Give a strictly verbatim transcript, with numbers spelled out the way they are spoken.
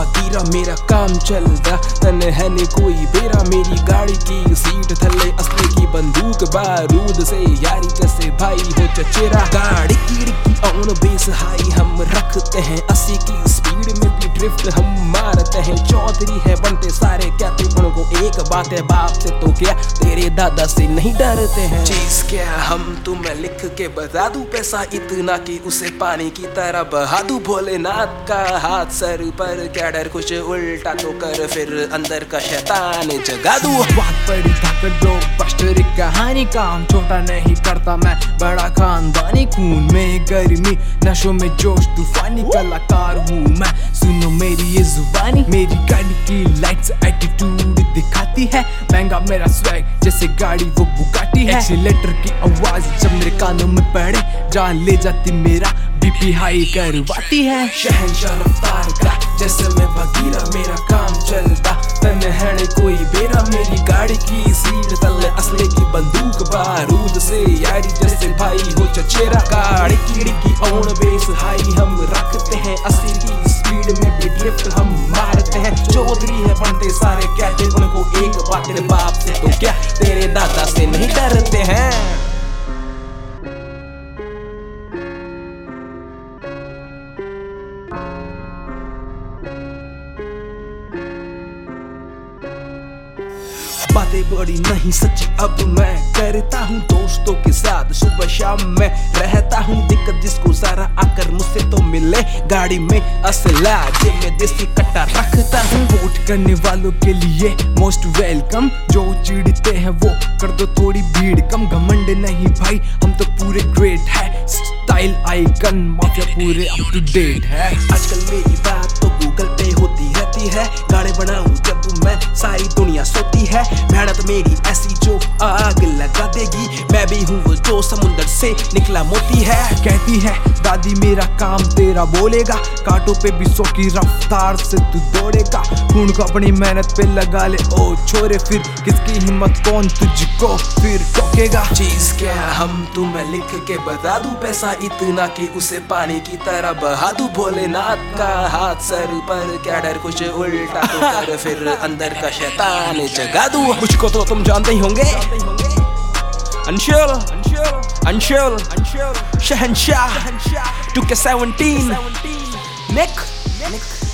फकीरा मेरा काम चलदा तने है ने कोई बेरा मेरी गाड़ी की सीट थले असले की बंदूक बारूद से यारी जैसे भाई हो चचेरा गाड़ी की डिक्की ऑन बेस हाई हम रखते हैं अस्सी की स्पीड में भी ड्रिफ्ट हम मारते हैं चौधरी है बनते सारे कहते उनको एक बात है बाप से तो क्या तेरे दादा से नहीं डरते हैं चीज क्या हम तुम्हें लिख के बता दूं पैसा इतना कि उसे पानी की तरह बहा दूं भोलेनाथ का हाथ सर पर क्या डर कुछ उल्टा तो कर फिर अंदर का शैतान जगा दूं बात बड़ी धाकड़ ब्लॉकबस्टर कहानी काम छोटा नहीं करता मैं बड़ा खानदानी खून में गर्मी नशों में जोश तूफानी कलाकार हूँ मैं सुनो मेरी ये जुबानी मेरी गाड़ी की लाइट्स एटीट्यूड दिखाती है महंगा मेरा स्वैग जैसे गाड़ी वो बुगाटी है एक्सीलेटर की आवाज जब मेरे कानों में पड़े जान ले जाती मेरा बीपी हाई करवाती है शहंशाह रफ्तार का जैसे मैं बगीरा मेरा काम चलता तने है कोई बेरा मेरी गाड़ी की सीट तले असले की बंदूक बारूद से यारी जैसे भाई हो चचेरा गाड़ी की डिक्की ऑन बेस हाई हम रखते हैं अस्सी की स्पीड में भी ड्रिफ्ट हम मारते हैं चौधरी है बनते सारे कहते उनको एक बात तेरे बाप से तो क्या तेरे दादा से नहीं डरते हैं बातें बड़ी नहीं सच्ची अब मैं करता हूँ दोस्तों के साथ सुबह शाम में रहता हूँ दिक्कत जिसको जरा आकर मुझसे तो मिले गाड़ी में असला जेब में देसी कट्टा रखता हूँ वोट करने वालों के लिए मोस्ट वेलकम जो चिढ़ते हैं वो कर दो थोड़ी भीड़ कम घमंड नहीं भाई हम तो पूरे ग्रेट है स्टाइल आइकन माफिया पूरे अप टू डेट है आजकल मेरी बात तो गूगल पे होती रहती है गाने बनाऊं जब मैं सारी दुनिया सोती है मेहनत मेरी ऐसी जो आग लगा देगी मैं भी हूँ वो जो समुंदर से निकला मोती है कहती है दादी मेरा काम तेरा बोलेगा कांटों पे भी सौ की रफ्तार से तू दौड़ेगा खून को अपनी मेहनत पे लगा ले ओ छोरे फिर किसकी हिम्मत कौन तुझको फिर टोकेगा चीज क्या हम तुम्हें लिख के बता दूं पैसा इतना कि उसे पानी की तरह बहा दूं भोलेनाथ का हाथ सर पर क्या डर कुछ उल्टा तो कर फिर अंदर का शैतान जगा दूं मुझको तो तुम जानते ही होंगे अंशुल अंशुल शहंशाह टू के सेवनटीन निक